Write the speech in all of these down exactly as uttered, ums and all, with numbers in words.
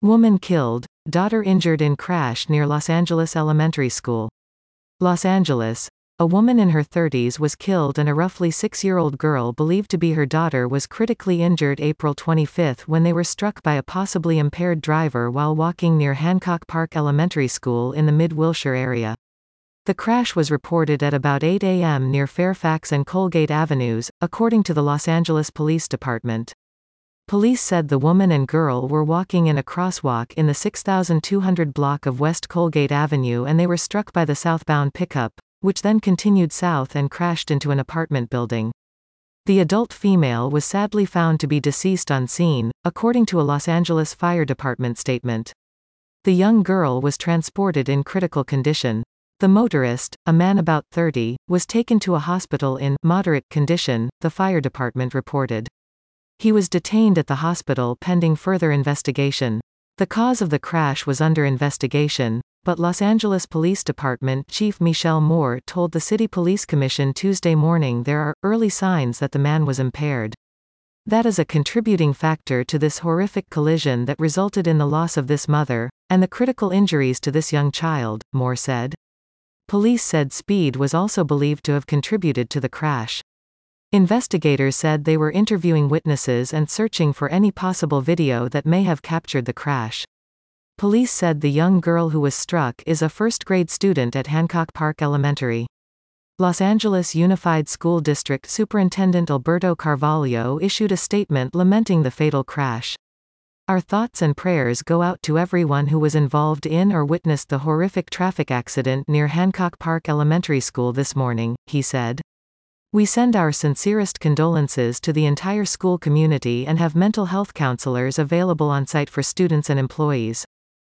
Woman killed, daughter injured in crash near Los Angeles Elementary School. Los Angeles. A woman in her thirties was killed and a roughly six-year-old girl believed to be her daughter was critically injured April twenty-fifth when they were struck by a possibly impaired driver while walking near Hancock Park Elementary School in the Mid-Wilshire area. The crash was reported at about eight a m near Fairfax and Colgate Avenues, according to the Los Angeles Police Department. Police said the woman and girl were walking in a crosswalk in the six thousand two hundred block of West Colgate Avenue and they were struck by the southbound pickup, which then continued south and crashed into an apartment building. The adult female was sadly found to be deceased on scene, according to a Los Angeles Fire Department statement. The young girl was transported in critical condition. The motorist, a man about thirty, was taken to a hospital in moderate condition, the fire department reported. He was detained at the hospital pending further investigation. The cause of the crash was under investigation, but Los Angeles Police Department Chief Michelle Moore told the City Police Commission Tuesday morning there are early signs that the man was impaired. That is a contributing factor to this horrific collision that resulted in the loss of this mother, and the critical injuries to this young child, Moore said. Police said speed was also believed to have contributed to the crash. Investigators said they were interviewing witnesses and searching for any possible video that may have captured the crash. Police said the young girl who was struck is a first-grade student at Hancock Park Elementary. Los Angeles Unified School District Superintendent Alberto Carvalho issued a statement lamenting the fatal crash. Our thoughts and prayers go out to everyone who was involved in or witnessed the horrific traffic accident near Hancock Park Elementary School this morning, he said. We send our sincerest condolences to the entire school community and have mental health counselors available on site for students and employees.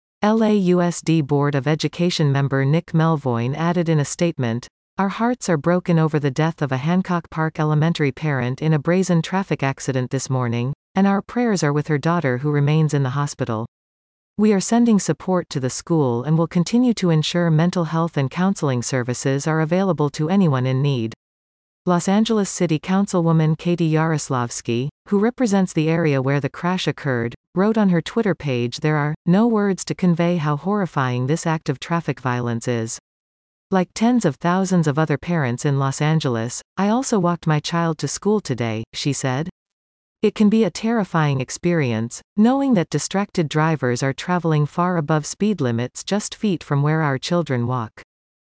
L A U S D Board of Education member Nick Melvoin added in a statement, Our hearts are broken over the death of a Hancock Park Elementary parent in a brazen traffic accident this morning, and our prayers are with her daughter who remains in the hospital. We are sending support to the school and will continue to ensure mental health and counseling services are available to anyone in need. Los Angeles City Councilwoman Katie Yaroslavsky, who represents the area where the crash occurred, wrote on her Twitter page there are no words to convey how horrifying this act of traffic violence is. Like tens of thousands of other parents in Los Angeles, I also walked my child to school today, she said. It can be a terrifying experience, knowing that distracted drivers are traveling far above speed limits just feet from where our children walk.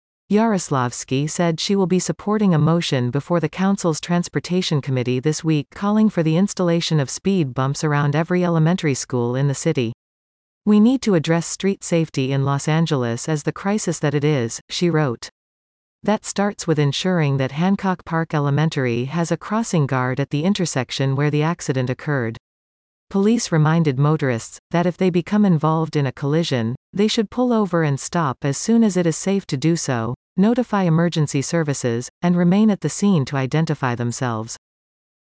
Yaroslavsky said she will be supporting a motion before the council's transportation committee this week calling for the installation of speed bumps around every elementary school in the city. We need to address street safety in Los Angeles as the crisis that it is, she wrote. That starts with ensuring that Hancock Park Elementary has a crossing guard at the intersection where the accident occurred. Police reminded motorists that if they become involved in a collision, they should pull over and stop as soon as it is safe to do so, notify emergency services, and remain at the scene to identify themselves.